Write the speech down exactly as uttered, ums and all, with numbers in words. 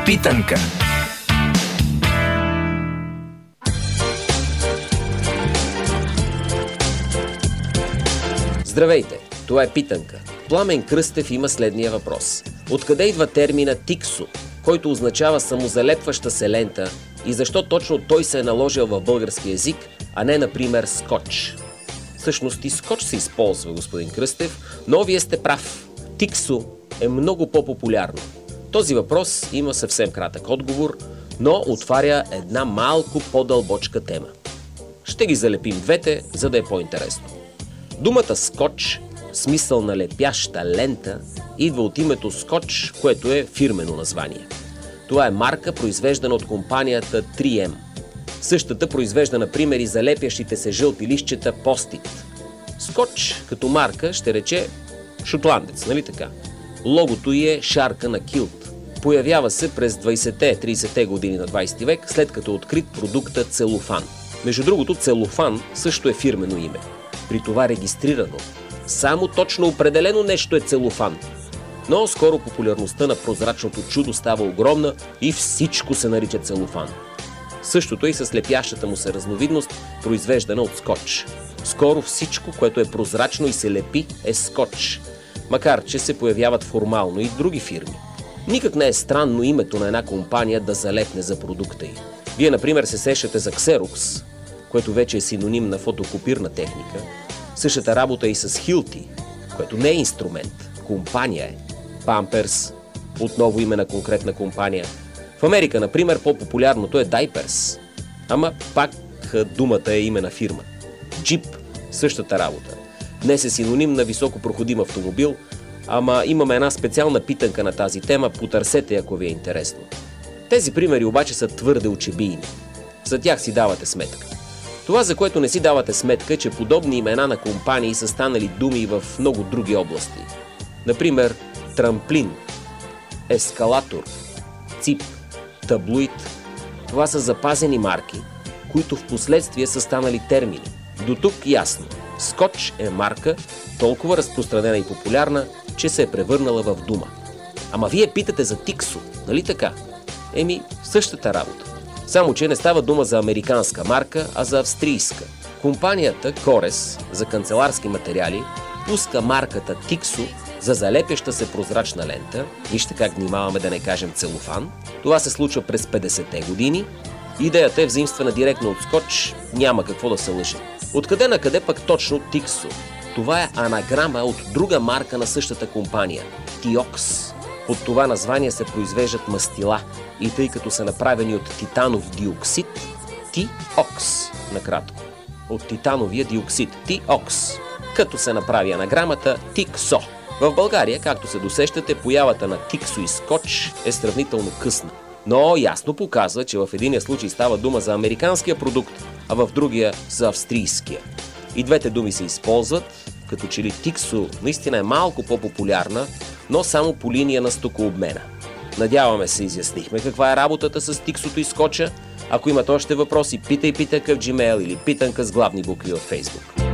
Питанка. Здравейте, това е Питанка. Пламен Кръстев има следния въпрос. Откъде идва термина тиксо, който означава самозалепваща се лента, и защо точно той се е наложил в български език, а не, например, скотч? Всъщност и скотч се използва, господин Кръстев, но вие сте прав. Тиксо е много по-популярно. Този въпрос има съвсем кратък отговор, но отваря една малко по-дълбочка тема. Ще ги залепим двете, за да е по-интересно. Думата скотч, смисъл на лепяща лента, идва от името скотч, което е фирмено название. Това е марка, произвеждана от компанията три ем. Същата произвежда, например, и залепящите се жълти листчета Post-it. Скотч като марка ще рече шотландец, нали така? Логото й е шарка на килт. Появява се през двайсетте-трийсетте години на двайсети век, след като е открит продукта целофан. Между другото, целофан също е фирмено име. При това регистрирано. Само точно определено нещо е целофан. Но скоро популярността на прозрачното чудо става огромна и всичко се нарича целофан. Същото е и с лепящата му се разновидност, произвеждана от скотч. Скоро всичко, което е прозрачно и се лепи, е скотч. Макар че се появяват формално и други фирми. Никак не е странно името на една компания да залепне за продукта й. Вие, например, се сещате за Xerox, което вече е синоним на фотокопирна техника. Същата работа и с Hilti, което не е инструмент, компания е. Pampers, отново име на конкретна компания. В Америка, например, по-популярното е Diapers, ама пак думата е име на фирма. Jeep, същата работа. Днес е синоним на високопроходим автомобил, ама имаме една специална питанка на тази тема, потърсете, ако ви е интересно. Тези примери обаче са твърде очебийни. За тях си давате сметка. Това, за което не си давате сметка, е, че подобни имена на компании са станали думи в много други области. Например, трамплин, ескалатор, цип, таблоид. Това са запазени марки, които в последствие са станали термини. До тук ясно. Скотч е марка, толкова разпространена и популярна, че се е превърнала в дума. Ама вие питате за тиксо, нали така? Еми, същата работа. Само че не става дума за американска марка, а за австрийска. Компанията Корес за канцеларски материали пуска марката Тиксо за залепяща се прозрачна лента. Вижте как внимаваме да не кажем целофан. Това се случва през петдесетте години. Идеята е взаимствана директно от скотч, няма какво да се лъже. Откъде на къде пък точно Тиксо? Това е анаграма от друга марка на същата компания – Тиокс. Под това название се произвеждат мастила и тъй като са направени от титанов диоксид, Ти-окс, накратко. От титановия диоксид Ти-окс, като се направи анаграмата Тиксо. В България, както се досещате, появата на тиксо и скотч е сравнително късна. Но ясно показва, че в единия случай става дума за американския продукт, а в другия за австрийския. И двете думи се използват, като че ли тиксо наистина е малко по-популярна, но само по линия на стокообмена. Надяваме се, изяснихме каква е работата с тиксото и скотча. Ако имате още въпроси, питай питанка в Gmail или питанка с главни букви във Facebook.